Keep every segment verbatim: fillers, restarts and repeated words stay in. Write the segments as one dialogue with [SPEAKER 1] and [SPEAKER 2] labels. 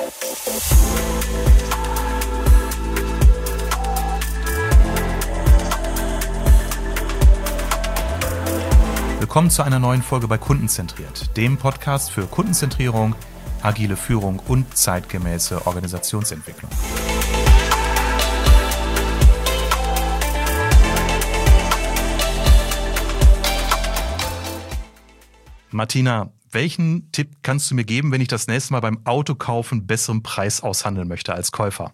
[SPEAKER 1] Willkommen zu einer neuen Folge bei Kundenzentriert, dem Podcast für Kundenzentrierung, agile Führung und zeitgemäße Organisationsentwicklung. Martina, welchen Tipp kannst du mir geben, wenn ich das nächste Mal beim Autokaufen besseren Preis aushandeln möchte als Käufer?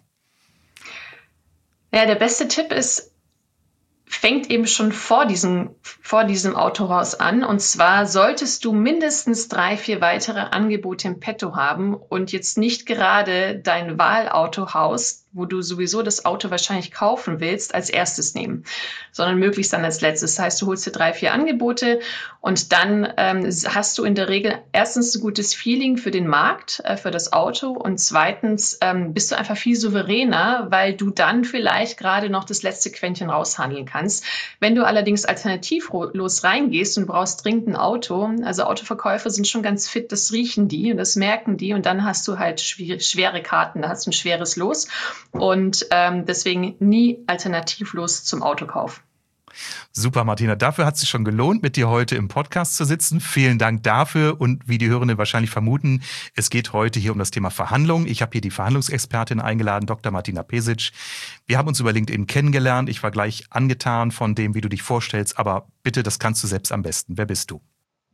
[SPEAKER 2] Ja, der beste Tipp ist, fängt eben schon vor diesem, vor diesem Autohaus an. Und zwar solltest du mindestens drei, vier weitere Angebote im Petto haben und jetzt nicht gerade dein Wahlautohaus, wo du sowieso das Auto wahrscheinlich kaufen willst, als erstes nehmen, sondern möglichst dann als letztes. Das heißt, du holst dir drei, vier Angebote und dann ähm, hast du in der Regel erstens ein gutes Feeling für den Markt, äh, für das Auto und zweitens ähm, bist du einfach viel souveräner, weil du dann vielleicht gerade noch das letzte Quäntchen raushandeln kannst. Wenn du allerdings alternativlos reingehst und brauchst dringend ein Auto, also Autoverkäufer sind schon ganz fit, das riechen die und das merken die und dann hast du halt schwere, schwere Karten, da hast du ein schweres Los. Und ähm, deswegen nie alternativlos zum Autokauf.
[SPEAKER 1] Super, Martina. Dafür hat es sich schon gelohnt, mit dir heute im Podcast zu sitzen. Vielen Dank dafür. Und wie die Hörenden wahrscheinlich vermuten, es geht heute hier um das Thema Verhandlungen. Ich habe hier die Verhandlungsexpertin eingeladen, Doktor Martina Pesic. Wir haben uns über LinkedIn kennengelernt. Ich war gleich angetan von dem, wie du dich vorstellst. Aber bitte, das kannst du selbst am besten. Wer bist du?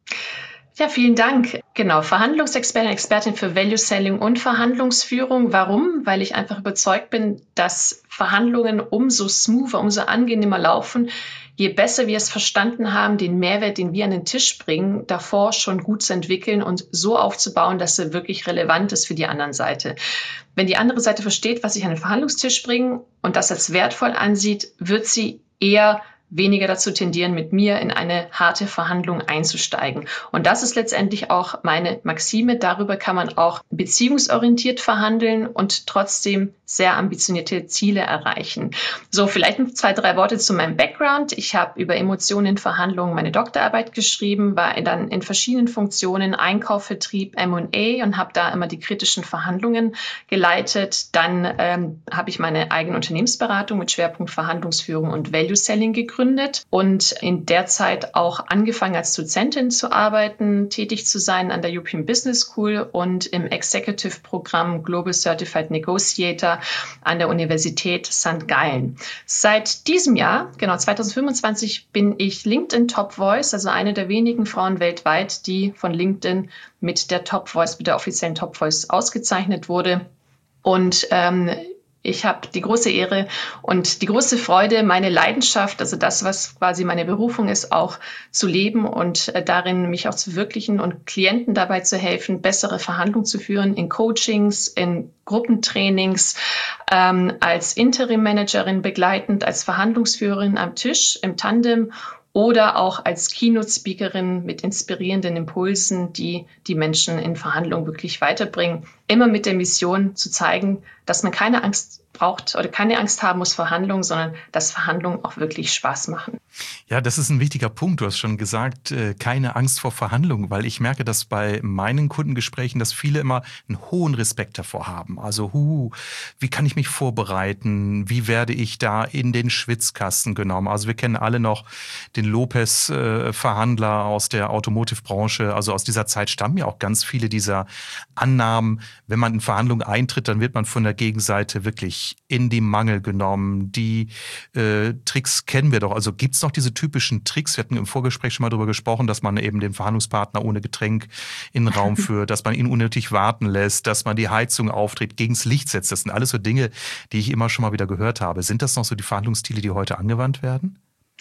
[SPEAKER 2] Ja, vielen Dank. Genau, Verhandlungsexpertin, Expertin für Value Selling und Verhandlungsführung. Warum? Weil ich einfach überzeugt bin, dass Verhandlungen umso smoother, umso angenehmer laufen, je besser wir es verstanden haben, den Mehrwert, den wir an den Tisch bringen, davor schon gut zu entwickeln und so aufzubauen, dass er wirklich relevant ist für die andere Seite. Wenn die andere Seite versteht, was ich an den Verhandlungstisch bringe und das als wertvoll ansieht, wird sie eher weniger dazu tendieren, mit mir in eine harte Verhandlung einzusteigen. Und das ist letztendlich auch meine Maxime. Darüber kann man auch beziehungsorientiert verhandeln und trotzdem sehr ambitionierte Ziele erreichen. So, vielleicht noch zwei, drei Worte zu meinem Background. Ich habe über Emotionen in Verhandlungen meine Doktorarbeit geschrieben, war dann in verschiedenen Funktionen Einkauf, Vertrieb, M und A und habe da immer die kritischen Verhandlungen geleitet. Dann ähm, habe ich meine eigene Unternehmensberatung mit Schwerpunkt Verhandlungsführung und Value Selling gegründet. Und in der Zeit auch angefangen als Dozentin zu arbeiten, tätig zu sein an der European Business School und im Executive-Programm Global Certified Negotiator an der Universität Sankt Gallen. Seit diesem Jahr, genau zwanzig fünfundzwanzig, bin ich LinkedIn Top Voice, also eine der wenigen Frauen weltweit, die von LinkedIn mit der Top Voice, mit der offiziellen Top Voice ausgezeichnet wurde. Und ähm, Ich habe die große Ehre und die große Freude, meine Leidenschaft, also das, was quasi meine Berufung ist, auch zu leben und äh, darin mich auch zu verwirklichen und Klienten dabei zu helfen, bessere Verhandlungen zu führen in Coachings, in Gruppentrainings, ähm, als Interim-Managerin begleitend, als Verhandlungsführerin am Tisch im Tandem oder auch als Keynote-Speakerin mit inspirierenden Impulsen, die die Menschen in Verhandlungen wirklich weiterbringen. Immer mit der Mission zu zeigen, dass man keine Angst braucht oder keine Angst haben muss vor Verhandlungen, sondern dass Verhandlungen auch wirklich Spaß machen.
[SPEAKER 1] Ja, das ist ein wichtiger Punkt. Du hast schon gesagt, keine Angst vor Verhandlungen, weil ich merke, dass bei meinen Kundengesprächen, dass viele immer einen hohen Respekt davor haben. Also, hu, wie kann ich mich vorbereiten? Wie werde ich da in den Schwitzkasten genommen? Also wir kennen alle noch den Lopez-Verhandler aus der Automotive-Branche. Also aus dieser Zeit stammen ja auch ganz viele dieser Annahmen. Wenn man in Verhandlungen eintritt, dann wird man von der Gegenseite wirklich in die Mangel genommen. Die äh, Tricks kennen wir doch. Also gibt es noch diese typischen Tricks? Wir hatten im Vorgespräch schon mal darüber gesprochen, dass man eben den Verhandlungspartner ohne Getränk in den Raum führt, dass man ihn unnötig warten lässt, dass man die Heizung aufdreht, gegens Licht setzt. Das sind alles so Dinge, die ich immer schon mal wieder gehört habe. Sind das noch so die Verhandlungsstile, die heute angewandt werden?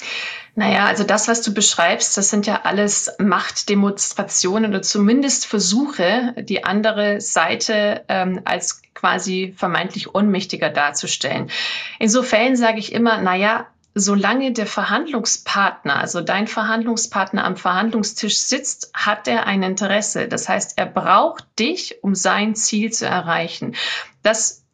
[SPEAKER 2] Naja, also das, was du beschreibst, das sind ja alles Machtdemonstrationen oder zumindest Versuche, die andere Seite ähm, als quasi vermeintlich ohnmächtiger darzustellen. Insofern sage ich immer, naja, solange der Verhandlungspartner, also dein Verhandlungspartner am Verhandlungstisch sitzt, hat er ein Interesse. Das heißt, er braucht dich, um sein Ziel zu erreichen. Das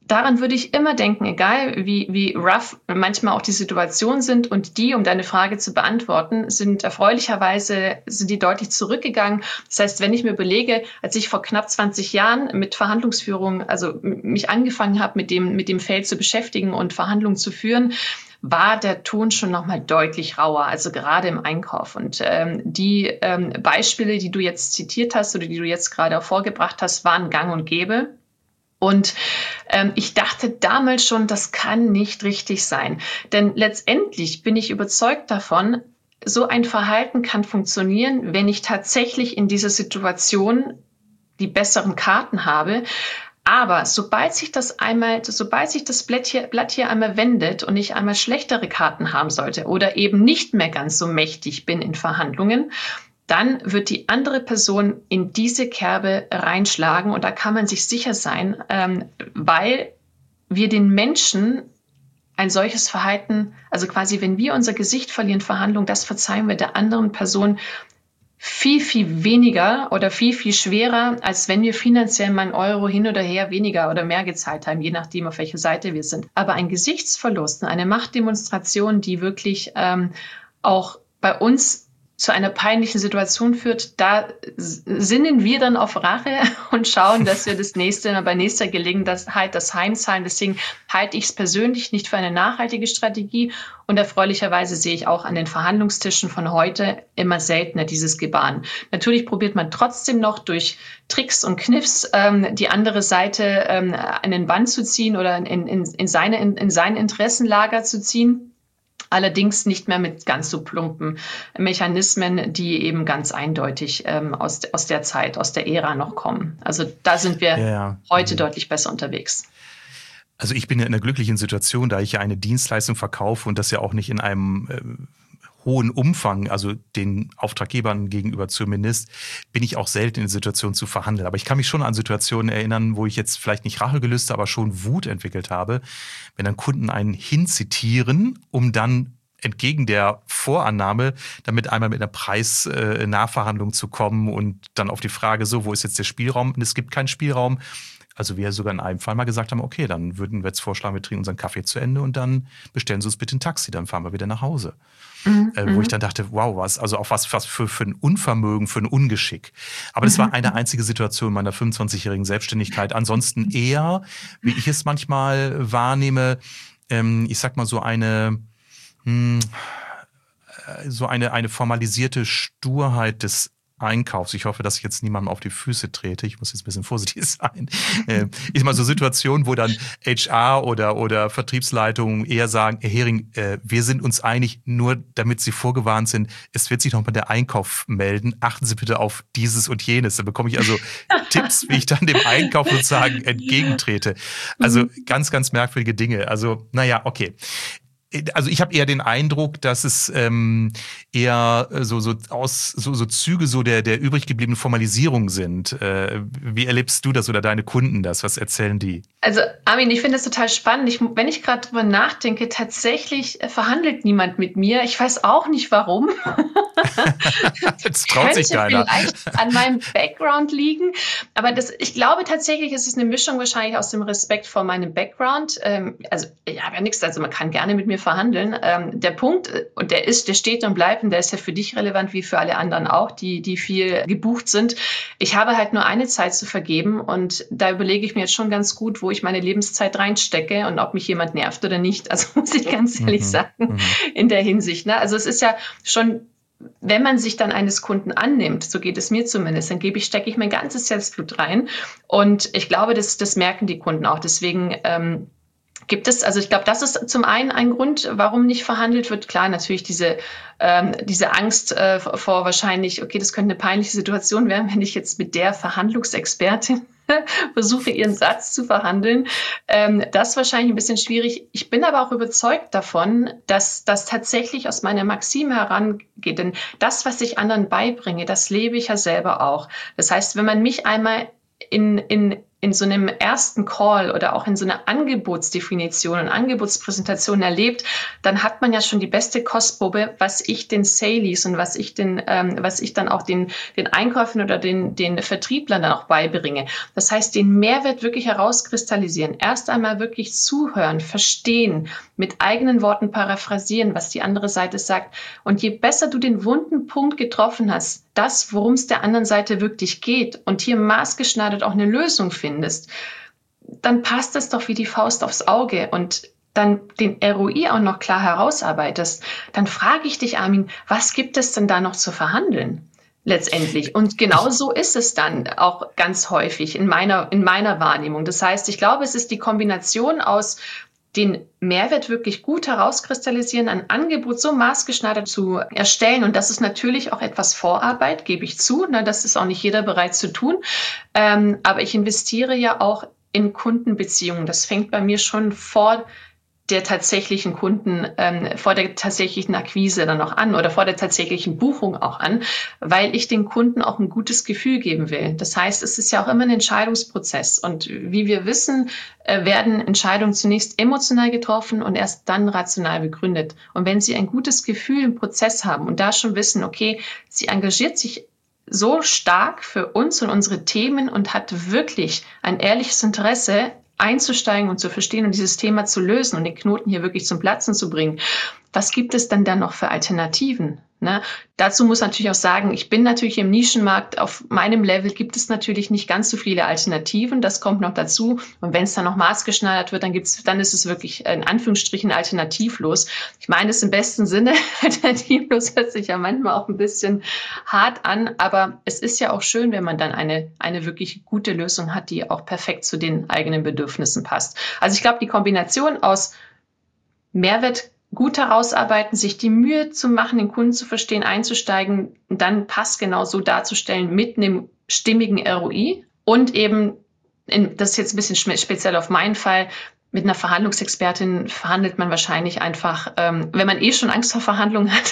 [SPEAKER 2] daran würde ich immer denken, egal wie, wie rough manchmal auch die Situationen sind, und die, um deine Frage zu beantworten, sind erfreulicherweise, sind die deutlich zurückgegangen. Das heißt, wenn ich mir überlege, als ich vor knapp zwanzig Jahren mit Verhandlungsführung, also mich angefangen habe, mit dem, mit dem Feld zu beschäftigen und Verhandlungen zu führen, war der Ton schon nochmal deutlich rauer, also gerade im Einkauf. Und ähm, die ähm, Beispiele, die du jetzt zitiert hast oder die du jetzt gerade auch vorgebracht hast, waren gang und gäbe. Und ähm, ich dachte damals schon, das kann nicht richtig sein. Denn letztendlich bin ich überzeugt davon, so ein Verhalten kann funktionieren, wenn ich tatsächlich in dieser Situation die besseren Karten habe. Aber sobald sich das einmal, sobald sich das Blatt hier, Blatt hier einmal wendet und ich einmal schlechtere Karten haben sollte oder eben nicht mehr ganz so mächtig bin in Verhandlungen, dann wird die andere Person in diese Kerbe reinschlagen. Und da kann man sich sicher sein, ähm, weil wir den Menschen ein solches Verhalten, also quasi, wenn wir unser Gesicht verlieren, Verhandlungen, das verzeihen wir der anderen Person viel, viel weniger oder viel, viel schwerer, als wenn wir finanziell mal einen Euro hin oder her weniger oder mehr gezahlt haben, je nachdem, auf welcher Seite wir sind. Aber ein Gesichtsverlust, eine Machtdemonstration, die wirklich ähm, auch bei uns zu einer peinlichen Situation führt, da sinnen wir dann auf Rache und schauen, dass wir das nächste, bei nächster Gelegenheit das heimzahlen. Deswegen halte ich es persönlich nicht für eine nachhaltige Strategie. Und erfreulicherweise sehe ich auch an den Verhandlungstischen von heute immer seltener dieses Gebaren. Natürlich probiert man trotzdem noch durch Tricks und Kniffs ähm, die andere Seite ähm, an den Bann zu ziehen oder in, in, in, seine, in, in sein Interessenlager zu ziehen. Allerdings nicht mehr mit ganz so plumpen Mechanismen, die eben ganz eindeutig ähm, aus, aus der Zeit, aus der Ära noch kommen. Also da sind wir ja, ja. heute mhm. deutlich besser unterwegs.
[SPEAKER 1] Also ich bin ja in einer glücklichen Situation, da ich ja eine Dienstleistung verkaufe und das ja auch nicht in einem äh, hohen Umfang, also den Auftraggebern gegenüber zumindest, bin ich auch selten in der Situation zu verhandeln. Aber ich kann mich schon an Situationen erinnern, wo ich jetzt vielleicht nicht Rachegelüste, aber schon Wut entwickelt habe, wenn dann Kunden einen hinzitieren, um dann entgegen der Vorannahme damit einmal mit einer Preisnachverhandlung zu kommen und dann auf die Frage, so, wo ist jetzt der Spielraum? Und es gibt keinen Spielraum. Also wir sogar in einem Fall mal gesagt haben, okay, dann würden wir jetzt vorschlagen, wir trinken unseren Kaffee zu Ende und dann bestellen Sie uns bitte ein Taxi, dann fahren wir wieder nach Hause. Mhm. Äh, wo ich dann dachte, wow, was, also auch was, was für, für ein Unvermögen, für ein Ungeschick. Aber das mhm. war eine einzige Situation meiner fünfundzwanzigjährigen Selbstständigkeit. Ansonsten eher, wie ich es manchmal wahrnehme, ähm, ich sag mal so eine, mh, so eine, eine formalisierte Sturheit des Einkaufs. Ich hoffe, dass ich jetzt niemandem auf die Füße trete. Ich muss jetzt ein bisschen vorsichtig sein. Äh, ist mal so Situationen, wo dann H R oder, oder Vertriebsleitungen eher sagen, Herr Hering, äh, wir sind uns einig, nur damit Sie vorgewarnt sind, es wird sich noch mal der Einkauf melden. Achten Sie bitte auf dieses und jenes. Da bekomme ich also Tipps, wie ich dann dem Einkauf sozusagen entgegentrete. Also ganz, ganz merkwürdige Dinge. Also, naja, okay. Also ich habe eher den Eindruck, dass es ähm, eher so so aus so, so Züge so der der übrig gebliebenen Formalisierung sind. Äh, wie erlebst du das oder deine Kunden das? Was erzählen die?
[SPEAKER 2] Also Armin, ich finde das total spannend. Ich, wenn ich gerade drüber nachdenke, tatsächlich verhandelt niemand mit mir. Ich weiß auch nicht warum.
[SPEAKER 1] Das traut sich keiner.
[SPEAKER 2] Vielleicht an meinem Background liegen. Aber das, ich glaube tatsächlich, es ist eine Mischung wahrscheinlich aus dem Respekt vor meinem Background. Ähm, also ich habe ja nichts, also man kann gerne mit mir verhandeln. Ähm, der Punkt, und der ist, der steht und bleibt, und der ist ja für dich relevant wie für alle anderen auch, die, die viel gebucht sind. Ich habe halt nur eine Zeit zu vergeben und da überlege ich mir jetzt schon ganz gut, wo ich meine Lebenszeit reinstecke und ob mich jemand nervt oder nicht. Also muss ich ganz ehrlich mhm. sagen, mhm. in der Hinsicht. Ne? Also es ist ja schon, wenn man sich dann eines Kunden annimmt, so geht es mir zumindest, dann gebe ich, stecke ich mein ganzes Herzblut rein. Und ich glaube, das, das merken die Kunden auch. Deswegen ähm, gibt es, also ich glaube, das ist zum einen ein Grund, warum nicht verhandelt wird. Klar, natürlich diese, ähm, diese Angst äh, vor wahrscheinlich, okay, das könnte eine peinliche Situation werden, wenn ich jetzt mit der Verhandlungsexpertin versuche, ihren Satz zu verhandeln. Ähm, das ist wahrscheinlich ein bisschen schwierig. Ich bin aber auch überzeugt davon, dass das tatsächlich aus meiner Maxime herangeht. Denn das, was ich anderen beibringe, das lebe ich ja selber auch. Das heißt, wenn man mich einmal in, in in so einem ersten Call oder auch in so einer Angebotsdefinition und Angebotspräsentation erlebt, dann hat man ja schon die beste Kostprobe, was ich den Salies und was ich den, ähm, was ich dann auch den, den Einkäufern oder den, den Vertrieblern dann auch beibringe. Das heißt, den Mehrwert wirklich herauskristallisieren, erst einmal wirklich zuhören, verstehen, mit eigenen Worten paraphrasieren, was die andere Seite sagt. Und je besser du den wunden Punkt getroffen hast, das, worum es der anderen Seite wirklich geht und hier maßgeschneidert auch eine Lösung findest, dann passt es doch wie die Faust aufs Auge und dann den R O I auch noch klar herausarbeitest, dann frage ich dich, Armin, was gibt es denn da noch zu verhandeln? Letztendlich. Und genau so ist es dann auch ganz häufig in meiner, in meiner Wahrnehmung. Das heißt, ich glaube, es ist die Kombination aus den Mehrwert wirklich gut herauskristallisieren, ein Angebot so maßgeschneidert zu erstellen. Und das ist natürlich auch etwas Vorarbeit, gebe ich zu. Na, das ist auch nicht jeder bereit zu tun. Ähm, aber ich investiere ja auch in Kundenbeziehungen. Das fängt bei mir schon vor der tatsächlichen Kunden, ähm, vor der tatsächlichen Akquise dann auch an oder vor der tatsächlichen Buchung auch an, weil ich den Kunden auch ein gutes Gefühl geben will. Das heißt, es ist ja auch immer ein Entscheidungsprozess. Und wie wir wissen, äh, werden Entscheidungen zunächst emotional getroffen und erst dann rational begründet. Und wenn Sie ein gutes Gefühl im Prozess haben und da schon wissen, okay, sie engagiert sich so stark für uns und unsere Themen und hat wirklich ein ehrliches Interesse, einzusteigen und zu verstehen und dieses Thema zu lösen und den Knoten hier wirklich zum Platzen zu bringen. Was gibt es dann dann noch für Alternativen? Ne? Dazu muss natürlich auch sagen, ich bin natürlich im Nischenmarkt, auf meinem Level gibt es natürlich nicht ganz so viele Alternativen, das kommt noch dazu. Und wenn es dann noch maßgeschneidert wird, dann gibt's, dann ist es wirklich in Anführungsstrichen alternativlos. Ich meine es im besten Sinne, alternativlos hört sich ja manchmal auch ein bisschen hart an, aber es ist ja auch schön, wenn man dann eine, eine wirklich gute Lösung hat, die auch perfekt zu den eigenen Bedürfnissen passt. Also ich glaube, die Kombination aus Mehrwert gut herausarbeiten, sich die Mühe zu machen, den Kunden zu verstehen, einzusteigen, und dann passgenau so darzustellen mit einem stimmigen R O I und eben, in, das ist jetzt ein bisschen speziell auf meinen Fall, mit einer Verhandlungsexpertin verhandelt man wahrscheinlich einfach, ähm, wenn man eh schon Angst vor Verhandlungen hat,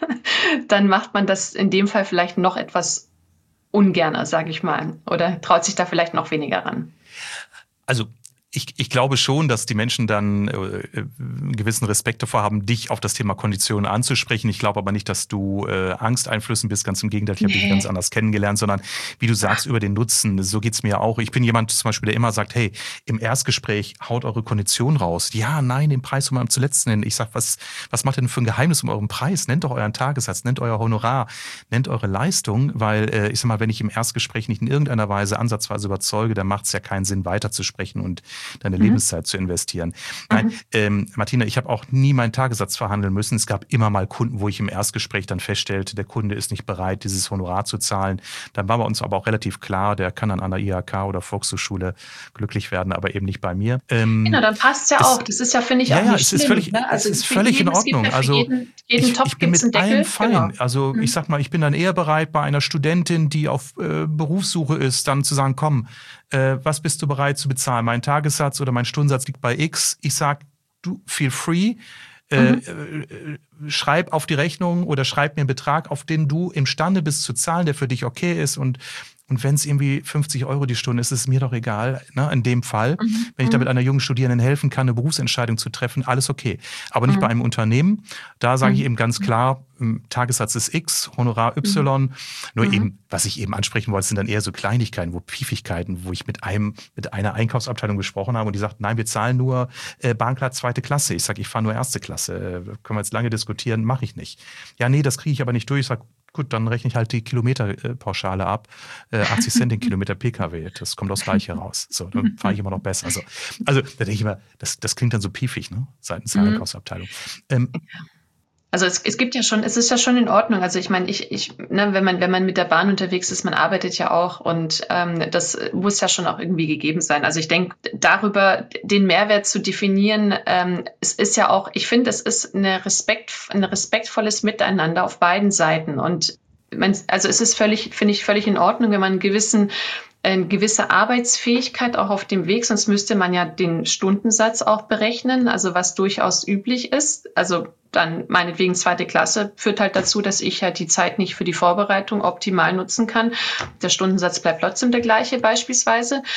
[SPEAKER 2] dann macht man das in dem Fall vielleicht noch etwas ungerner, sage ich mal, oder traut sich da vielleicht noch weniger ran.
[SPEAKER 1] Also Ich, ich glaube schon, dass die Menschen dann äh, einen gewissen Respekt davor haben, dich auf das Thema Konditionen anzusprechen. Ich glaube aber nicht, dass du äh, angsteinflößend bist. Ganz im Gegenteil, ich habe nee. dich ganz anders kennengelernt, sondern wie du sagst, über den Nutzen. So geht's mir auch. Ich bin jemand zum Beispiel, der immer sagt, hey, im Erstgespräch haut eure Kondition raus. Ja, nein, den Preis soll man am zuletzt nennen. Ich sag, was, was macht denn für ein Geheimnis um euren Preis? Nennt doch euren Tagessatz, nennt euer Honorar, nennt eure Leistung, weil äh, ich sag mal, wenn ich im Erstgespräch nicht in irgendeiner Weise ansatzweise überzeuge, dann macht es ja keinen Sinn, weiterzusprechen und deine mhm. Lebenszeit zu investieren. Mhm. Nein, ähm, Martina, ich habe auch nie meinen Tagessatz verhandeln müssen. Es gab immer mal Kunden, wo ich im Erstgespräch dann feststellte, der Kunde ist nicht bereit, dieses Honorar zu zahlen. Dann war bei uns aber auch relativ klar, der kann dann an der I H K oder Volkshochschule glücklich werden, aber eben nicht bei mir.
[SPEAKER 2] Ähm, genau, dann passt es ja auch. Das ist ja, finde ich,
[SPEAKER 1] ja,
[SPEAKER 2] auch
[SPEAKER 1] ja,
[SPEAKER 2] nicht
[SPEAKER 1] es
[SPEAKER 2] schlimm.
[SPEAKER 1] Ist völlig,
[SPEAKER 2] ne? Also
[SPEAKER 1] es ist völlig jeden, in Ordnung.
[SPEAKER 2] Ja
[SPEAKER 1] also
[SPEAKER 2] jeden, jeden
[SPEAKER 1] ich, ich bin mit allem fein. Genau. Also mhm. ich sag mal, ich bin dann eher bereit, bei einer Studentin, die auf äh, Berufssuche ist, dann zu sagen, komm, äh, was bist du bereit zu bezahlen? Mein Tagessatz oder mein Stundensatz liegt bei X. Ich sag, du, feel free. Äh, mhm. äh, schreib auf die Rechnung oder schreib mir einen Betrag, auf den du imstande bist zu zahlen, der für dich okay ist. Und Und wenn es irgendwie fünfzig Euro die Stunde ist, ist es mir doch egal, ne, in dem Fall. Mhm. Wenn ich damit einer jungen Studierenden helfen kann, eine Berufsentscheidung zu treffen, alles okay. Aber nicht mhm. bei einem Unternehmen. Da sage ich eben ganz klar, Tagessatz ist X, Honorar Y. Mhm. Nur mhm. eben, was ich eben ansprechen wollte, sind dann eher so Kleinigkeiten, wo Piefigkeiten, wo ich mit einem, mit einer Einkaufsabteilung gesprochen habe und die sagt, nein, wir zahlen nur äh, Bahncard zweite Klasse. Ich sage, ich fahre nur erste Klasse. Äh, können wir jetzt lange diskutieren, mache ich nicht. Ja, nee, das kriege ich aber nicht durch. Ich sage, gut, dann rechne ich halt die Kilometerpauschale ab. Äh, achtzig Cent den Kilometer P K W. Das kommt aufs Gleiche raus. So, dann fahre ich immer noch besser. Also, also da denke ich immer, das, das klingt dann so piefig, ne? Seitens der mhm. Einkaufsabteilung. Ähm,
[SPEAKER 2] Also es, es gibt ja schon, es ist ja schon in Ordnung. Also ich meine, ich, ich, ne, wenn man, wenn man mit der Bahn unterwegs ist, man arbeitet ja auch und ähm, das muss ja schon auch irgendwie gegeben sein. Also ich denke, darüber den Mehrwert zu definieren, ähm, es ist ja auch, ich finde, es ist eine Respekt, ein respektvolles Miteinander auf beiden Seiten. Und man, also es ist völlig, finde ich, völlig in Ordnung, wenn man einen gewissen eine gewisse Arbeitsfähigkeit auch auf dem Weg, sonst müsste man ja den Stundensatz auch berechnen, also was durchaus üblich ist. Also dann meinetwegen zweite Klasse führt halt dazu, dass ich halt die Zeit nicht für die Vorbereitung optimal nutzen kann. Der Stundensatz bleibt trotzdem der gleiche beispielsweise.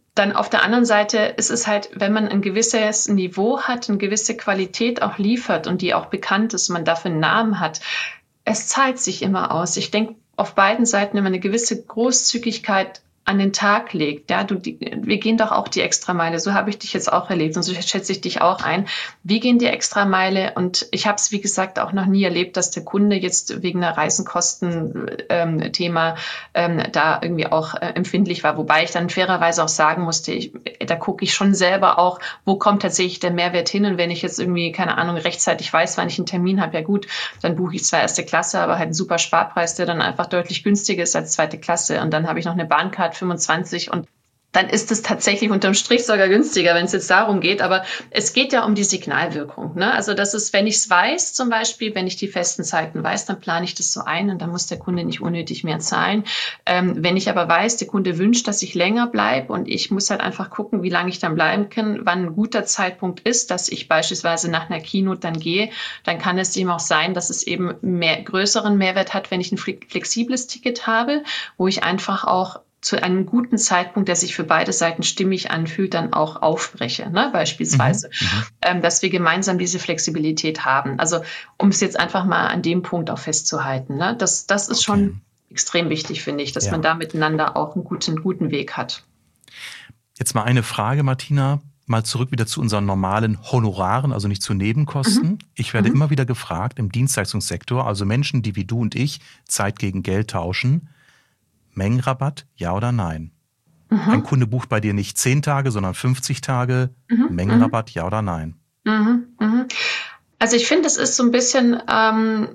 [SPEAKER 2] dann auf der anderen Seite ist es halt, wenn man ein gewisses Niveau hat, eine gewisse Qualität auch liefert und die auch bekannt ist, man dafür einen Namen hat, es zahlt sich immer aus. Ich denke, auf beiden Seiten, wenn man eine gewisse Großzügigkeit an den Tag legt, ja, du, die, wir gehen doch auch die Extrameile, so habe ich dich jetzt auch erlebt und so schätze ich dich auch ein. Wir gehen die Extrameile und ich habe es, wie gesagt, auch noch nie erlebt, dass der Kunde jetzt wegen einer Reisenkosten-Thema ähm, ähm, da irgendwie auch äh, empfindlich war, wobei ich dann fairerweise auch sagen musste, ich, da gucke ich schon selber auch, wo kommt tatsächlich der Mehrwert hin und wenn ich jetzt irgendwie, keine Ahnung, rechtzeitig weiß, wann ich einen Termin habe, ja gut, dann buche ich zwar erste Klasse, aber halt einen super Sparpreis, der dann einfach deutlich günstiger ist als zweite Klasse und dann habe ich noch eine Bahncard fünfundzwanzig und dann ist es tatsächlich unterm Strich sogar günstiger, wenn es jetzt darum geht. Aber es geht ja um die Signalwirkung. Ne? Also das ist, wenn ich es weiß, zum Beispiel, wenn ich die festen Zeiten weiß, dann plane ich das so ein und dann muss der Kunde nicht unnötig mehr zahlen. Ähm, wenn ich aber weiß, der Kunde wünscht, dass ich länger bleibe und ich muss halt einfach gucken, wie lange ich dann bleiben kann, wann ein guter Zeitpunkt ist, dass ich beispielsweise nach einer Keynote dann gehe, dann kann es eben auch sein, dass es eben mehr, größeren Mehrwert hat, wenn ich ein flexibles Ticket habe, wo ich einfach auch zu einem guten Zeitpunkt, der sich für beide Seiten stimmig anfühlt, dann auch aufbreche, ne? Beispielsweise, mhm. ähm, dass wir gemeinsam diese Flexibilität haben. Also um es jetzt einfach mal an dem Punkt auch festzuhalten, ne? das, das ist okay. Schon extrem wichtig, finde ich, dass ja. man da miteinander auch einen guten, guten Weg hat.
[SPEAKER 1] Jetzt mal eine Frage, Martina, mal zurück wieder zu unseren normalen Honoraren, also nicht zu Nebenkosten. Mhm. Ich werde mhm. immer wieder gefragt im Dienstleistungssektor, also Menschen, die wie du und ich Zeit gegen Geld tauschen, Mengenrabatt, ja oder nein? Mhm. Ein Kunde bucht bei dir nicht zehn Tage, sondern fünfzig Tage. Mhm. Mengenrabatt, ja oder nein?
[SPEAKER 2] Mhm. Mhm. Also ich finde, das ist so ein bisschen, ähm,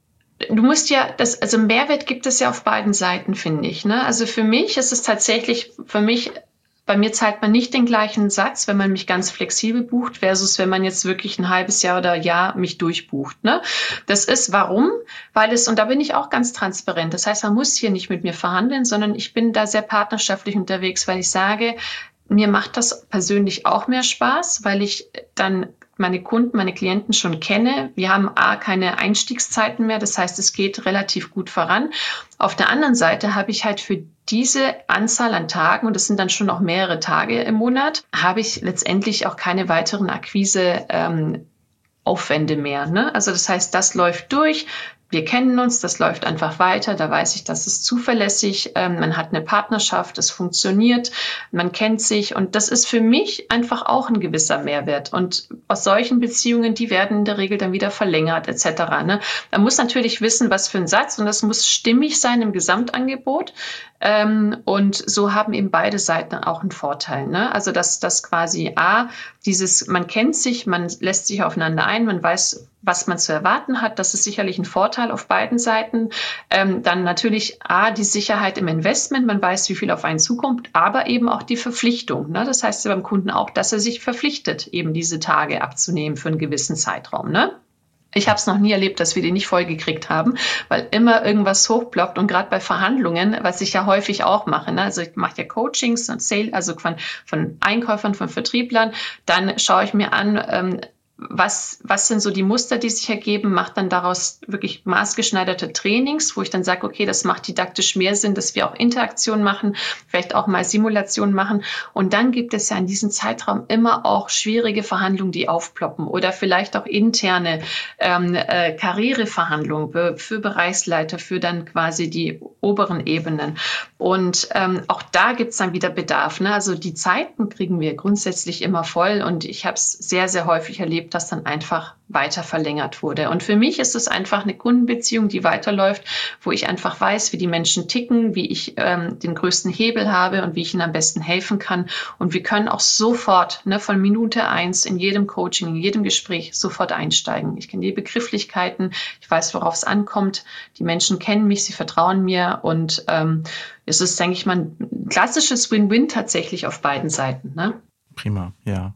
[SPEAKER 2] du musst ja, das, also Mehrwert gibt es ja auf beiden Seiten, finde ich. Ne? Also für mich ist es tatsächlich, für mich, bei mir zahlt man nicht den gleichen Satz, wenn man mich ganz flexibel bucht, versus wenn man jetzt wirklich ein halbes Jahr oder Jahr mich durchbucht. Ne? Das ist warum? Weil es, und da bin ich auch ganz transparent, das heißt, man muss hier nicht mit mir verhandeln, sondern ich bin da sehr partnerschaftlich unterwegs, weil ich sage, mir macht das persönlich auch mehr Spaß, weil ich dann meine Kunden, meine Klienten schon kenne. Wir haben A, keine Einstiegszeiten mehr, das heißt, es geht relativ gut voran. Auf der anderen Seite habe ich halt für diese Anzahl an Tagen, und das sind dann schon auch mehrere Tage im Monat, habe ich letztendlich auch keine weiteren Akquise ähm, Aufwände mehr. Ne? Also das heißt, das läuft durch. Wir kennen uns, das läuft einfach weiter. Da weiß ich, das ist zuverlässig. Ähm, man hat eine Partnerschaft, es funktioniert, man kennt sich. Und das ist für mich einfach auch ein gewisser Mehrwert. Und aus solchen Beziehungen, die werden in der Regel dann wieder verlängert et cetera. Ne? Man muss natürlich wissen, was für ein Satz, und das muss stimmig sein im Gesamtangebot. Ähm, und so haben eben beide Seiten auch einen Vorteil. Ne? Also dass das quasi A, dieses, man kennt sich, man lässt sich aufeinander ein, man weiß, was man zu erwarten hat. Das ist sicherlich ein Vorteil auf beiden Seiten. Ähm, dann natürlich A, die Sicherheit im Investment. Man weiß, wie viel auf einen zukommt, aber eben auch die Verpflichtung. Ne? Das heißt beim Kunden auch, dass er sich verpflichtet, eben diese Tage abzunehmen für einen gewissen Zeitraum. Ne? Ich habe es noch nie erlebt, dass wir die nicht vollgekriegt haben, weil immer irgendwas hochploppt und gerade bei Verhandlungen, was ich ja häufig auch mache, ne? Also ich mache ja Coachings und Sale, also von, von Einkäufern, von Vertrieblern, dann schaue ich mir an, ähm, Was, was sind so die Muster, die sich ergeben, macht dann daraus wirklich maßgeschneiderte Trainings, wo ich dann sage, okay, das macht didaktisch mehr Sinn, dass wir auch Interaktion machen, vielleicht auch mal Simulation machen. Und dann gibt es ja in diesem Zeitraum immer auch schwierige Verhandlungen, die aufploppen oder vielleicht auch interne ähm, äh, Karriereverhandlungen für, für Bereichsleiter, für dann quasi die oberen Ebenen. Und ähm, auch da gibt es dann wieder Bedarf. Ne? Also die Zeiten kriegen wir grundsätzlich immer voll und ich habe es sehr, sehr häufig erlebt, das dann einfach weiter verlängert wurde. Und für mich ist es einfach eine Kundenbeziehung, die weiterläuft, wo ich einfach weiß, wie die Menschen ticken, wie ich ähm, den größten Hebel habe und wie ich ihnen am besten helfen kann. Und wir können auch sofort, ne, von Minute eins in jedem Coaching, in jedem Gespräch sofort einsteigen. Ich kenne die Begrifflichkeiten, ich weiß, worauf es ankommt. Die Menschen kennen mich, sie vertrauen mir und ähm, es ist, denke ich mal, ein klassisches Win-Win tatsächlich auf beiden Seiten. Ne?
[SPEAKER 1] Prima, ja.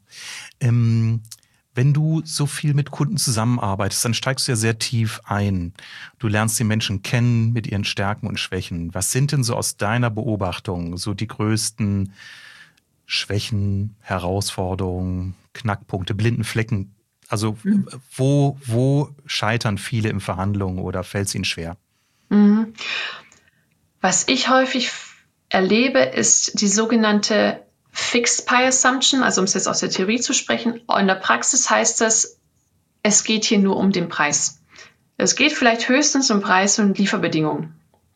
[SPEAKER 1] Ähm Wenn du so viel mit Kunden zusammenarbeitest, dann steigst du ja sehr tief ein. Du lernst die Menschen kennen mit ihren Stärken und Schwächen. Was sind denn so aus deiner Beobachtung so die größten Schwächen, Herausforderungen, Knackpunkte, blinden Flecken? Also mhm. wo, wo scheitern viele in Verhandlungen oder fällt es ihnen schwer?
[SPEAKER 2] Mhm. Was ich häufig erlebe, ist die sogenannte Fixed Pie Assumption, also um es jetzt aus der Theorie zu sprechen. In der Praxis heißt das, es geht hier nur um den Preis. Es geht vielleicht höchstens um Preis und Lieferbedingungen.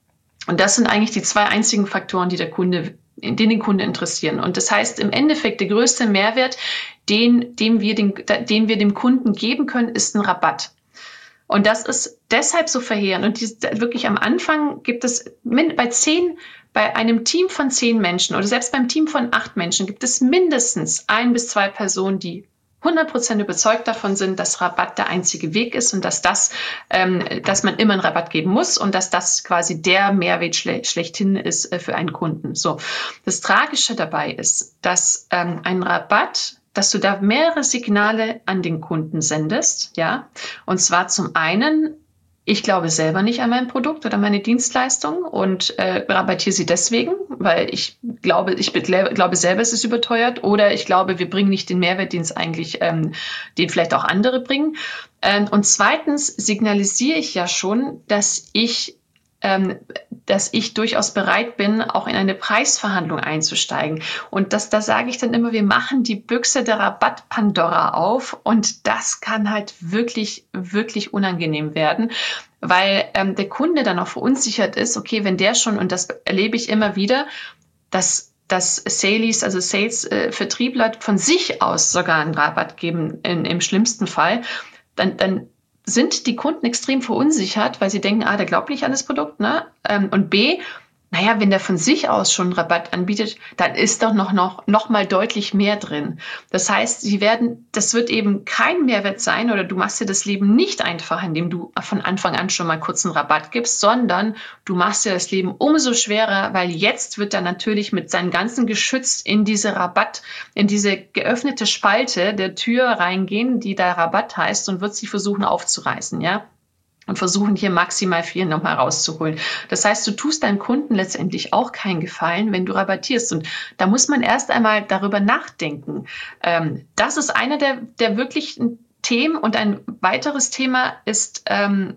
[SPEAKER 2] Und das sind eigentlich die zwei einzigen Faktoren, die der Kunde, die den Kunden interessieren. Und das heißt, im Endeffekt, der größte Mehrwert, den, den, wir den, den wir dem Kunden geben können, ist ein Rabatt. Und das ist deshalb so verheerend. Und die, wirklich am Anfang gibt es bei zehn, bei einem Team von zehn Menschen oder selbst beim Team von acht Menschen gibt es mindestens ein bis zwei Personen, die hundert Prozent überzeugt davon sind, dass Rabatt der einzige Weg ist und dass das, ähm, dass man immer einen Rabatt geben muss und dass das quasi der Mehrwert schle- schlechthin ist äh, für einen Kunden. So, das Tragische dabei ist, dass ähm, ein Rabatt, dass du da mehrere Signale an den Kunden sendest, ja. Und zwar zum einen, ich glaube selber nicht an mein Produkt oder meine Dienstleistung und äh, rabattiere sie deswegen, weil ich glaube, ich glaube selber, es ist überteuert oder ich glaube, wir bringen nicht den Mehrwert, den es eigentlich, ähm, den vielleicht auch andere bringen. Ähm, und zweitens signalisiere ich ja schon, dass ich Ähm, dass ich durchaus bereit bin, auch in eine Preisverhandlung einzusteigen. Und das, da sage ich dann immer, wir machen die Büchse der Rabatt-Pandora auf und das kann halt wirklich, wirklich unangenehm werden, weil ähm, der Kunde dann auch verunsichert ist, okay, wenn der schon, und das erlebe ich immer wieder, dass dass Sales, also Sales-Vertriebler von sich aus sogar einen Rabatt geben, in, im schlimmsten Fall, dann, dann sind die Kunden extrem verunsichert, weil sie denken, ah, der glaubt nicht an das Produkt, ne? Und B, naja, wenn der von sich aus schon Rabatt anbietet, dann ist doch noch, noch, noch mal deutlich mehr drin. Das heißt, sie werden, das wird eben kein Mehrwert sein oder du machst dir das Leben nicht einfach, indem du von Anfang an schon mal kurz einen Rabatt gibst, sondern du machst dir das Leben umso schwerer, weil jetzt wird er natürlich mit seinem ganzen Geschütz in diese Rabatt, in diese geöffnete Spalte der Tür reingehen, die da Rabatt heißt und wird sie versuchen aufzureißen, ja? Und versuchen hier maximal viel nochmal rauszuholen. Das heißt, du tust deinem Kunden letztendlich auch keinen Gefallen, wenn du rabattierst. Und da muss man erst einmal darüber nachdenken. Ähm, das ist einer der, der wirklichen Themen. Und ein weiteres Thema ist, ähm,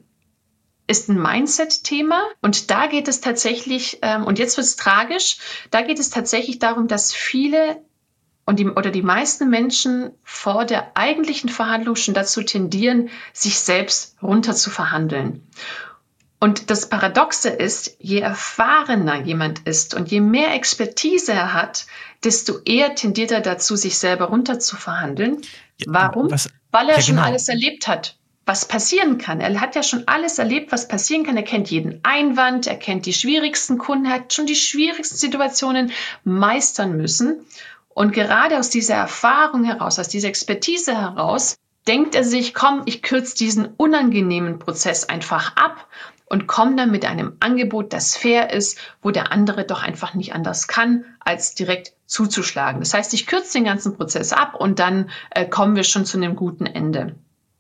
[SPEAKER 2] ist ein Mindset-Thema. Und da geht es tatsächlich, ähm, und jetzt wird es tragisch, da geht es tatsächlich darum, dass viele und die, oder die meisten Menschen vor der eigentlichen Verhandlung schon dazu tendieren, sich selbst runter zu verhandeln. Und das Paradoxe ist, je erfahrener jemand ist und je mehr Expertise er hat, desto eher tendiert er dazu, sich selber runter zu verhandeln. Ja, warum? Was, Weil er ja, schon genau. alles erlebt hat, was passieren kann. Er hat ja schon alles erlebt, was passieren kann. Er kennt jeden Einwand, er kennt die schwierigsten Kunden, er hat schon die schwierigsten Situationen meistern müssen. Und gerade aus dieser Erfahrung heraus, aus dieser Expertise heraus, denkt er sich, komm, ich kürze diesen unangenehmen Prozess einfach ab und komme dann mit einem Angebot, das fair ist, wo der andere doch einfach nicht anders kann, als direkt zuzuschlagen. Das heißt, ich kürze den ganzen Prozess ab und dann äh, kommen wir schon zu einem guten Ende.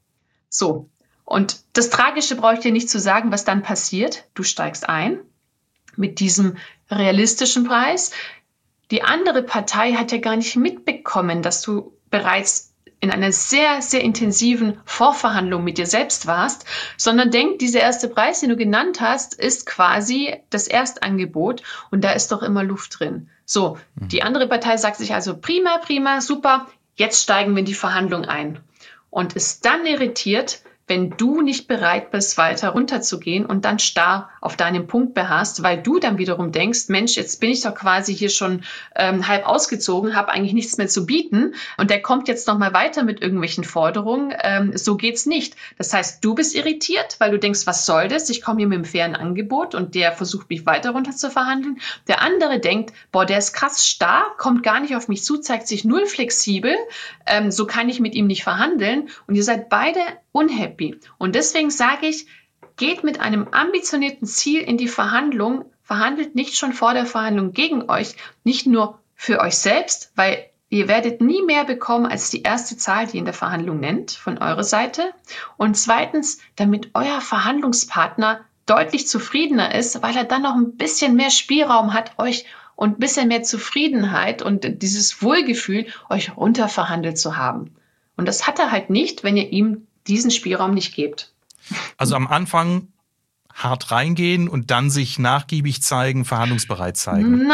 [SPEAKER 2] So, und das Tragische brauche ich dir nicht zu sagen, was dann passiert. Du steigst ein mit diesem realistischen Preis. Die andere Partei hat ja gar nicht mitbekommen, dass du bereits in einer sehr, sehr intensiven Vorverhandlung mit dir selbst warst, sondern denkt, dieser erste Preis, den du genannt hast, ist quasi das Erstangebot und da ist doch immer Luft drin. So, mhm. Die andere Partei sagt sich also, prima, prima, super, jetzt steigen wir in die Verhandlung ein und ist dann irritiert, wenn du nicht bereit bist, weiter runterzugehen und dann starr auf deinem Punkt beharrst, weil du dann wiederum denkst, Mensch, jetzt bin ich doch quasi hier schon ähm, halb ausgezogen, habe eigentlich nichts mehr zu bieten und der kommt jetzt noch mal weiter mit irgendwelchen Forderungen. Ähm, so geht's nicht. Das heißt, du bist irritiert, weil du denkst, was soll das? Ich komme hier mit einem fairen Angebot und der versucht, mich weiter runter zu verhandeln. Der andere denkt, boah, der ist krass starr, kommt gar nicht auf mich zu, zeigt sich null flexibel. Ähm, so kann ich mit ihm nicht verhandeln und ihr seid beide unhappy. Und deswegen sage ich, geht mit einem ambitionierten Ziel in die Verhandlung, verhandelt nicht schon vor der Verhandlung gegen euch, nicht nur für euch selbst, weil ihr werdet nie mehr bekommen als die erste Zahl, die ihr in der Verhandlung nennt, von eurer Seite. Und zweitens, damit euer Verhandlungspartner deutlich zufriedener ist, weil er dann noch ein bisschen mehr Spielraum hat, euch und ein bisschen mehr Zufriedenheit und dieses Wohlgefühl, euch runterverhandelt zu haben. Und das hat er halt nicht, wenn ihr ihm diesen Spielraum nicht gebt.
[SPEAKER 1] Also am Anfang hart reingehen und dann sich nachgiebig zeigen, verhandlungsbereit zeigen.
[SPEAKER 2] Na,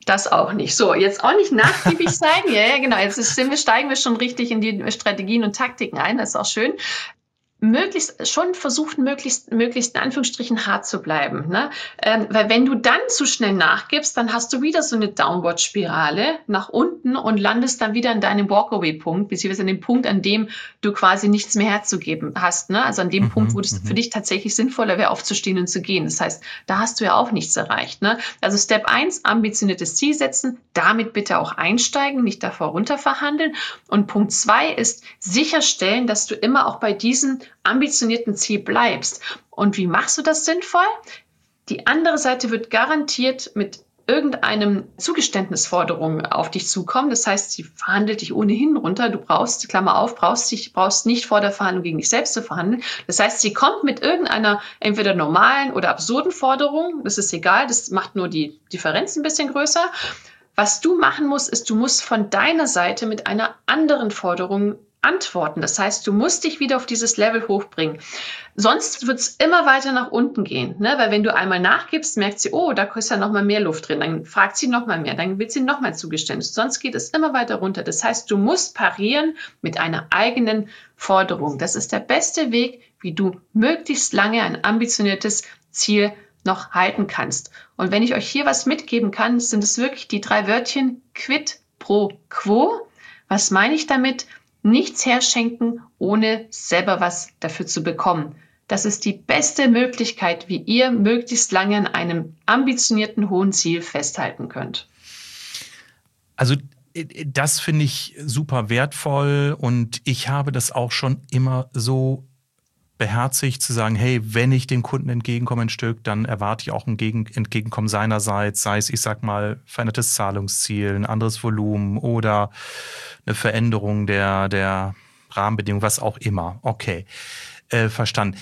[SPEAKER 2] Das auch nicht. So, jetzt auch nicht nachgiebig sein. Ja, ja, genau. Jetzt sind wir, steigen wir schon richtig in die Strategien und Taktiken ein. Das ist auch schön. Möglichst schon versuchen, möglichst, möglichst in Anführungsstrichen hart zu bleiben. Ne? Ähm, weil wenn du dann zu schnell nachgibst, dann hast du wieder so eine Downward-Spirale nach unten und landest dann wieder an deinem Walkaway-Punkt, beziehungsweise an dem Punkt, an dem du quasi nichts mehr herzugeben hast. Ne? Also an dem mhm, Punkt, wo es für dich tatsächlich sinnvoller wäre, aufzustehen und zu gehen. Das heißt, da hast du ja auch nichts erreicht. Ne? Also Step eins, ambitioniertes Ziel setzen, damit bitte auch einsteigen, nicht davor runter verhandeln. Und Punkt zwei ist sicherstellen, dass du immer auch bei diesen ambitionierten Ziel bleibst. Und wie machst du das sinnvoll? Die andere Seite wird garantiert mit irgendeinem Zugeständnisforderung auf dich zukommen. Das heißt, sie verhandelt dich ohnehin runter. Du brauchst, Klammer auf, brauchst dich, brauchst nicht vor der Verhandlung gegen dich selbst zu verhandeln. Das heißt, sie kommt mit irgendeiner entweder normalen oder absurden Forderung. Das ist egal. Das macht nur die Differenz ein bisschen größer. Was du machen musst, ist, du musst von deiner Seite mit einer anderen Forderung antworten. Das heißt, du musst dich wieder auf dieses Level hochbringen. Sonst wird es immer weiter nach unten gehen, ne? Weil wenn du einmal nachgibst, merkt sie, oh, da ist ja noch mal mehr Luft drin. Dann fragt sie noch mal mehr, dann wird sie noch mal Zugeständnis. Sonst geht es immer weiter runter. Das heißt, du musst parieren mit einer eigenen Forderung. Das ist der beste Weg, wie du möglichst lange ein ambitioniertes Ziel noch halten kannst. Und wenn ich euch hier was mitgeben kann, sind es wirklich die drei Wörtchen quid pro quo. Was meine ich damit? Nichts herschenken, ohne selber was dafür zu bekommen. Das ist die beste Möglichkeit, wie ihr möglichst lange an einem ambitionierten hohen Ziel festhalten könnt.
[SPEAKER 1] Also das finde ich super wertvoll und ich habe das auch schon immer so beherzigt zu sagen, hey, wenn ich dem Kunden entgegenkomme ein Stück, dann erwarte ich auch ein Gegen- Entgegenkommen seinerseits, sei es, ich sag mal, verändertes Zahlungsziel, ein anderes Volumen oder eine Veränderung der, der Rahmenbedingungen, was auch immer. Okay, äh, verstanden.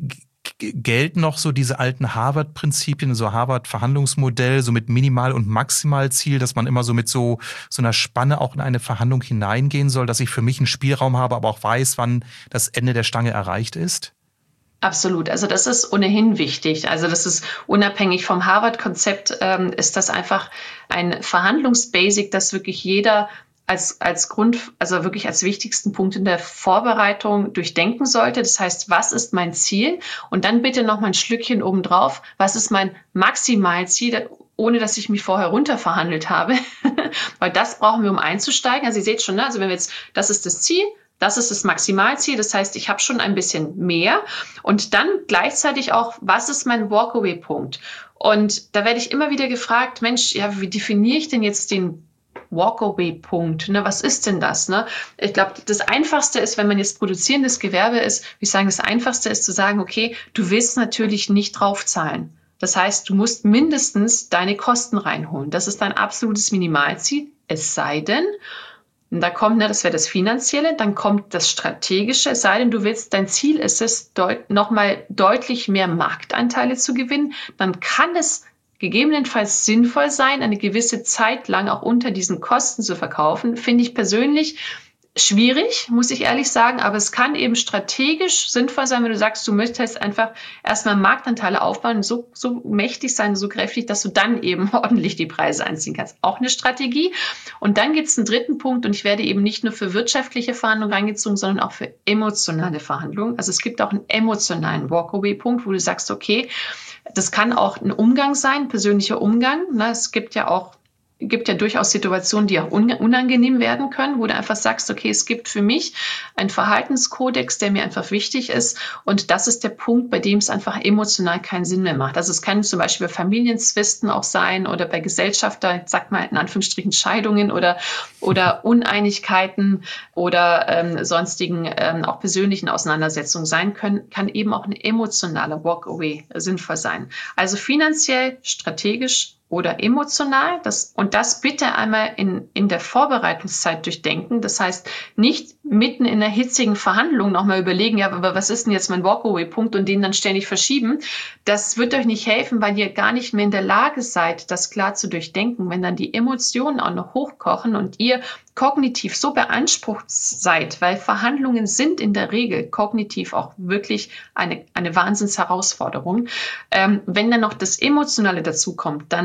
[SPEAKER 1] Gelten noch so diese alten Harvard-Prinzipien, so Harvard-Verhandlungsmodell, so mit Minimal- und Maximalziel, dass man immer so mit so, so einer Spanne auch in eine Verhandlung hineingehen soll, dass ich für mich einen Spielraum habe, aber auch weiß, wann das Ende der Stange erreicht ist?
[SPEAKER 2] Absolut. Also das ist ohnehin wichtig. Also das ist unabhängig vom Harvard-Konzept, ähm, ist das einfach ein Verhandlungsbasic, das wirklich jeder als, als Grund, also wirklich als wichtigsten Punkt in der Vorbereitung durchdenken sollte. Das heißt, was ist mein Ziel? Und dann bitte noch mal ein Schlückchen obendrauf. Was ist mein Maximalziel, ohne dass ich mich vorher runterverhandelt habe? Weil das brauchen wir, um einzusteigen. Also ihr seht schon, ne? Also wenn wir jetzt, das ist das Ziel, das ist das Maximalziel. Das heißt, ich habe schon ein bisschen mehr. Und dann gleichzeitig auch, was ist mein Walkaway-Punkt? Und da werde ich immer wieder gefragt, Mensch, ja, wie definiere ich denn jetzt den Walkaway-Punkt? Ne, was ist denn das? Ne? Ich glaube, das Einfachste ist, wenn man jetzt produzierendes Gewerbe ist, wie ich sagen, das Einfachste ist zu sagen, okay, du willst natürlich nicht draufzahlen. Das heißt, du musst mindestens deine Kosten reinholen. Das ist dein absolutes Minimalziel. Es sei denn, und da kommt, ne, das wäre das Finanzielle, dann kommt das Strategische, es sei denn, du willst, dein Ziel ist es, deut- nochmal deutlich mehr Marktanteile zu gewinnen, dann kann es gegebenenfalls sinnvoll sein, eine gewisse Zeit lang auch unter diesen Kosten zu verkaufen. Finde ich persönlich schwierig, muss ich ehrlich sagen, aber es kann eben strategisch sinnvoll sein, wenn du sagst, du möchtest einfach erstmal Marktanteile aufbauen, so, so mächtig sein, so kräftig, dass du dann eben ordentlich die Preise einziehen kannst. Auch eine Strategie. Und dann gibt es einen dritten Punkt und ich werde eben nicht nur für wirtschaftliche Verhandlungen reingezogen, sondern auch für emotionale Verhandlungen. Also es gibt auch einen emotionalen Walkaway-Punkt, wo du sagst, okay, das kann auch ein Umgang sein, ein persönlicher Umgang. Ne? Es gibt ja auch gibt ja durchaus Situationen, die auch unangenehm werden können, wo du einfach sagst, okay, es gibt für mich einen Verhaltenskodex, der mir einfach wichtig ist und das ist der Punkt, bei dem es einfach emotional keinen Sinn mehr macht. Also es kann zum Beispiel bei Familienzwisten auch sein oder bei Gesellschafter, sag mal in Anführungsstrichen Scheidungen oder, oder Uneinigkeiten oder ähm, sonstigen ähm, auch persönlichen Auseinandersetzungen sein können, kann eben auch ein emotionaler Walkaway sinnvoll sein. Also finanziell, strategisch oder emotional. Das, und das bitte einmal in, in der Vorbereitungszeit durchdenken. Das heißt, nicht mitten in einer hitzigen Verhandlung nochmal überlegen, ja, aber was ist denn jetzt mein Walkaway-Punkt und den dann ständig verschieben. Das wird euch nicht helfen, weil ihr gar nicht mehr in der Lage seid, das klar zu durchdenken. Wenn dann die Emotionen auch noch hochkochen und ihr kognitiv so beansprucht seid, weil Verhandlungen sind in der Regel kognitiv auch wirklich eine, eine Wahnsinnsherausforderung. Ähm, wenn dann noch das Emotionale dazu kommt, dann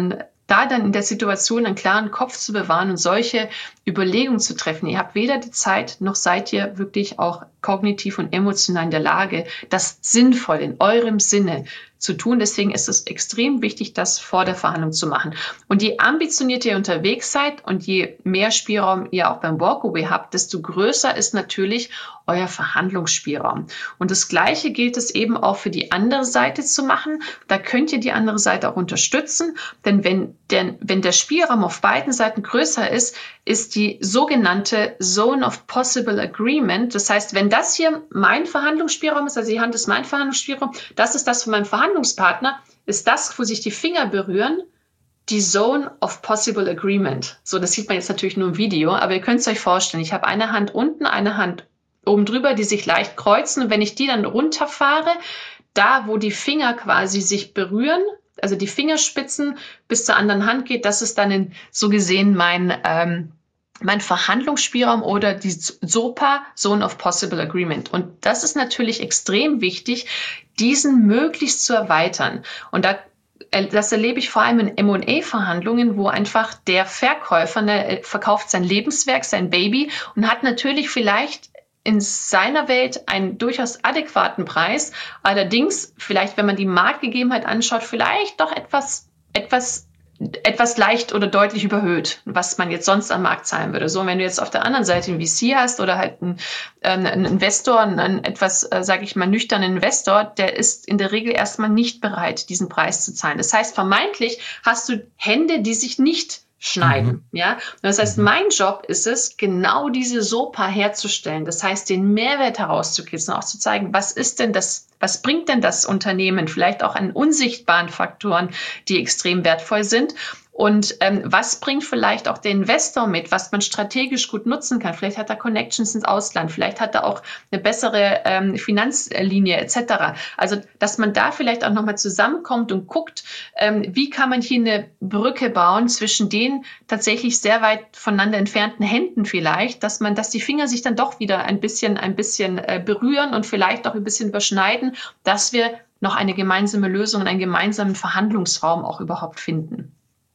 [SPEAKER 2] da dann in der Situation einen klaren Kopf zu bewahren und solche Überlegungen zu treffen. Ihr habt weder die Zeit, noch seid ihr wirklich auch kognitiv und emotional in der Lage, das sinnvoll in eurem Sinne zu tun. Deswegen ist es extrem wichtig, das vor der Verhandlung zu machen. Und je ambitionierter ihr unterwegs seid und je mehr Spielraum ihr auch beim Walkaway habt, desto größer ist natürlich euer Verhandlungsspielraum. Und das Gleiche gilt es eben auch für die andere Seite zu machen. Da könnt ihr die andere Seite auch unterstützen, denn wenn der, wenn der Spielraum auf beiden Seiten größer ist, ist die sogenannte Zone of Possible Agreement. Das heißt, wenn das hier mein Verhandlungsspielraum ist, also die Hand ist mein Verhandlungsspielraum, das ist das von meinem Verhandlungspartner, ist das, wo sich die Finger berühren, die Zone of Possible Agreement. So, das sieht man jetzt natürlich nur im Video, aber ihr könnt es euch vorstellen. Ich habe eine Hand unten, eine Hand oben drüber, die sich leicht kreuzen. Und wenn ich die dann runterfahre, da, wo die Finger quasi sich berühren, also die Fingerspitzen bis zur anderen Hand geht, das ist dann in, so gesehen mein, ähm, mein Verhandlungsspielraum oder die S O P A, Zone of Possible Agreement. Und das ist natürlich extrem wichtig, diesen möglichst zu erweitern. Und da Das erlebe ich vor allem in M und A-Verhandlungen, wo einfach der Verkäufer ne, verkauft sein Lebenswerk, sein Baby und hat natürlich vielleicht in seiner Welt einen durchaus adäquaten Preis. Allerdings, vielleicht, wenn man die Marktgegebenheit anschaut, vielleicht doch etwas, etwas, etwas leicht oder deutlich überhöht, was man jetzt sonst am Markt zahlen würde. So, wenn du jetzt auf der anderen Seite einen V C hast oder halt einen, einen Investor, einen etwas, äh, sage ich mal, nüchternen Investor, der ist in der Regel erstmal nicht bereit, diesen Preis zu zahlen. Das heißt, vermeintlich hast du Hände, die sich nicht schneiden, mhm. ja. Das heißt, mein Job ist es, genau diese S O P A herzustellen. Das heißt, den Mehrwert herauszukitzeln, auch zu zeigen, was ist denn das, was bringt denn das Unternehmen, vielleicht auch an unsichtbaren Faktoren, die extrem wertvoll sind. Und ähm, was bringt vielleicht auch der Investor mit, was man strategisch gut nutzen kann? Vielleicht hat er Connections ins Ausland, vielleicht hat er auch eine bessere ähm, Finanzlinie et cetera. Also, dass man da vielleicht auch nochmal zusammenkommt und guckt, ähm, wie kann man hier eine Brücke bauen zwischen den tatsächlich sehr weit voneinander entfernten Händen vielleicht, dass man, dass die Finger sich dann doch wieder ein bisschen, ein bisschen äh, berühren und vielleicht auch ein bisschen überschneiden, dass wir noch eine gemeinsame Lösung und einen gemeinsamen Verhandlungsraum auch überhaupt finden.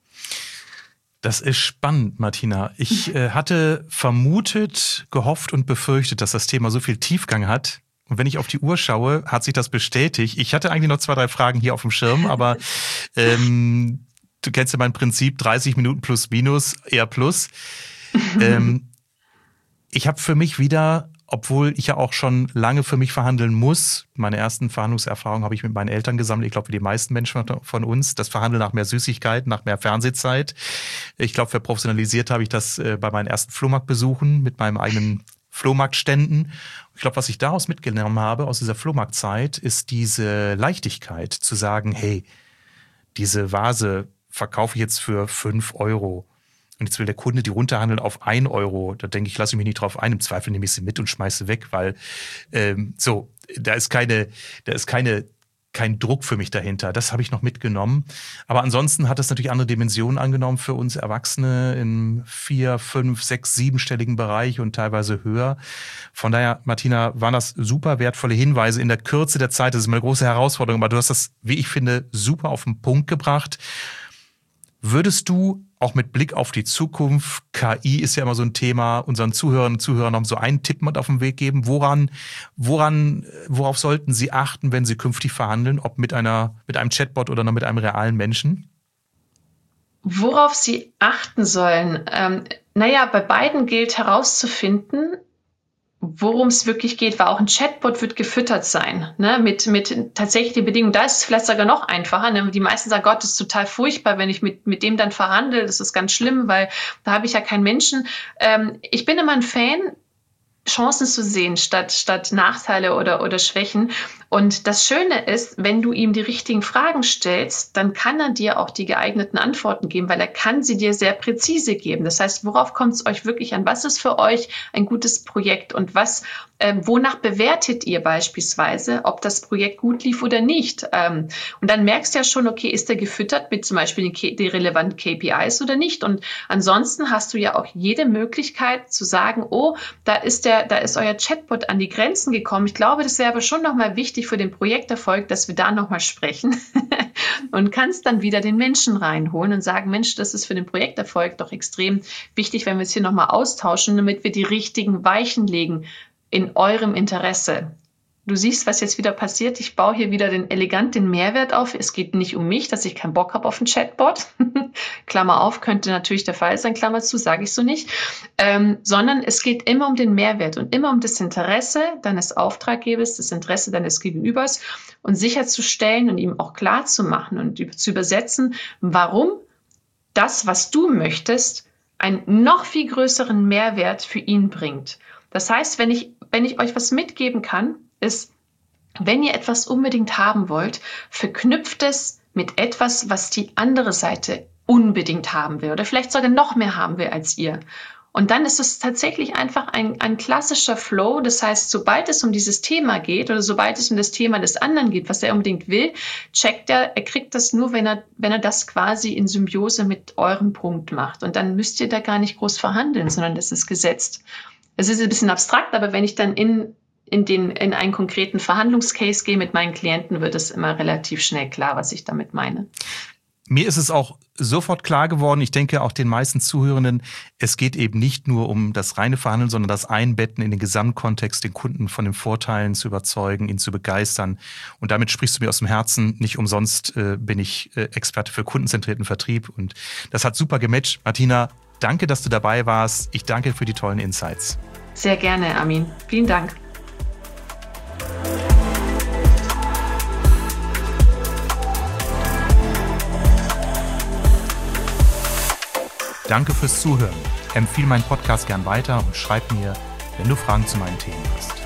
[SPEAKER 1] Das ist spannend, Martina. Ich äh, hatte vermutet, gehofft und befürchtet, dass das Thema so viel Tiefgang hat. Und wenn ich auf die Uhr schaue, hat sich das bestätigt. Ich hatte eigentlich noch zwei, drei Fragen hier auf dem Schirm, aber ähm, du kennst ja mein Prinzip, dreißig Minuten plus minus, eher plus. ähm, ich habe für mich wieder, obwohl ich ja auch schon lange für mich verhandeln muss, meine ersten Verhandlungserfahrungen habe ich mit meinen Eltern gesammelt, ich glaube, wie die meisten Menschen von uns, das Verhandeln nach mehr Süßigkeiten, nach mehr Fernsehzeit. Ich glaube, verprofessionalisiert habe ich das bei meinen ersten Flohmarktbesuchen mit meinem eigenen Flohmarktständen. Ich glaube, was ich daraus mitgenommen habe, aus dieser Flohmarktzeit, ist diese Leichtigkeit zu sagen, hey, diese Vase verkaufe ich jetzt für fünf Euro. Und jetzt will der Kunde die runterhandeln auf ein Euro. Da denke ich, lasse ich mich nicht drauf ein. Im Zweifel nehme ich sie mit und schmeiße sie weg, weil ähm, so, da ist keine, da ist keine, kein Druck für mich dahinter. Das habe ich noch mitgenommen. Aber ansonsten hat es natürlich andere Dimensionen angenommen für uns Erwachsene im vier, fünf, sechs, siebenstelligen Bereich und teilweise höher. Von daher, Martina, waren das super wertvolle Hinweise in der Kürze der Zeit. Das ist eine große Herausforderung, aber du hast das, wie ich finde, super auf den Punkt gebracht. Würdest du auch mit Blick auf die Zukunft, K I ist ja immer so ein Thema, unseren Zuhörern und Zuhörern noch so einen Tipp mit auf den Weg geben? Woran, woran, worauf sollten sie achten, wenn sie künftig verhandeln, ob mit einer, mit einem Chatbot oder noch mit einem realen Menschen?
[SPEAKER 2] Worauf sie achten sollen? Ähm, naja, bei beiden gilt herauszufinden, worum es wirklich geht, weil auch ein Chatbot wird gefüttert sein, ne, mit, mit tatsächlich die Bedingungen. Da ist es vielleicht sogar noch einfacher. Ne? Die meisten sagen, Gott, das ist total furchtbar, wenn ich mit, mit dem dann verhandle. Das ist ganz schlimm, weil da habe ich ja keinen Menschen. Ähm, ich bin immer ein Fan, Chancen zu sehen statt, statt Nachteile oder, oder Schwächen. Und das Schöne ist, wenn du ihm die richtigen Fragen stellst, dann kann er dir auch die geeigneten Antworten geben, weil er kann sie dir sehr präzise geben. Das heißt, worauf kommt es euch wirklich an? Was ist für euch ein gutes Projekt und was, ähm, wonach bewertet ihr beispielsweise, ob das Projekt gut lief oder nicht? Ähm, und dann merkst du ja schon, okay, ist der gefüttert mit zum Beispiel den, die relevanten K P Is oder nicht? Und ansonsten hast du ja auch jede Möglichkeit zu sagen, oh, da ist der der, da ist euer Chatbot an die Grenzen gekommen. Ich glaube, das wäre aber schon nochmal wichtig für den Projekterfolg, dass wir da nochmal sprechen und kannst dann wieder den Menschen reinholen und sagen, Mensch, das ist für den Projekterfolg doch extrem wichtig, wenn wir es hier nochmal austauschen, damit wir die richtigen Weichen legen in eurem Interesse. Du siehst, was jetzt wieder passiert. Ich baue hier wieder den elegant den Mehrwert auf. Es geht nicht um mich, dass ich keinen Bock habe auf ein Chatbot. Klammer auf, könnte natürlich der Fall sein, Klammer zu, sage ich so nicht. Ähm, sondern es geht immer um den Mehrwert und immer um das Interesse deines Auftraggebers, das Interesse deines Gegenübers und sicherzustellen und ihm auch klar zu machen und zu übersetzen, warum das, was du möchtest, einen noch viel größeren Mehrwert für ihn bringt. Das heißt, wenn ich, wenn ich euch was mitgeben kann, ist, wenn ihr etwas unbedingt haben wollt, verknüpft es mit etwas, was die andere Seite unbedingt haben will oder vielleicht sogar noch mehr haben will als ihr. Und dann ist es tatsächlich einfach ein, ein klassischer Flow. Das heißt, sobald es um dieses Thema geht oder sobald es um das Thema des anderen geht, was er unbedingt will, checkt er, er kriegt das nur, wenn er, wenn er das quasi in Symbiose mit eurem Punkt macht. Und dann müsst ihr da gar nicht groß verhandeln, sondern das ist gesetzt. Es ist ein bisschen abstrakt, aber wenn ich dann in In, den, in einen konkreten Verhandlungscase gehe mit meinen Klienten, wird es immer relativ schnell klar, was ich damit meine.
[SPEAKER 1] Mir ist es auch sofort klar geworden, ich denke auch den meisten Zuhörenden, es geht eben nicht nur um das reine Verhandeln, sondern das Einbetten in den Gesamtkontext, den Kunden von den Vorteilen zu überzeugen, ihn zu begeistern. Und damit sprichst du mir aus dem Herzen. Nicht umsonst äh, bin ich äh, Experte für kundenzentrierten Vertrieb. Und das hat super gematcht. Martina, danke, dass du dabei warst. Ich danke für die tollen Insights.
[SPEAKER 2] Sehr gerne, Armin. Vielen Dank.
[SPEAKER 1] Danke fürs Zuhören. Empfehle meinen Podcast gern weiter und schreib mir, wenn du Fragen zu meinen Themen hast.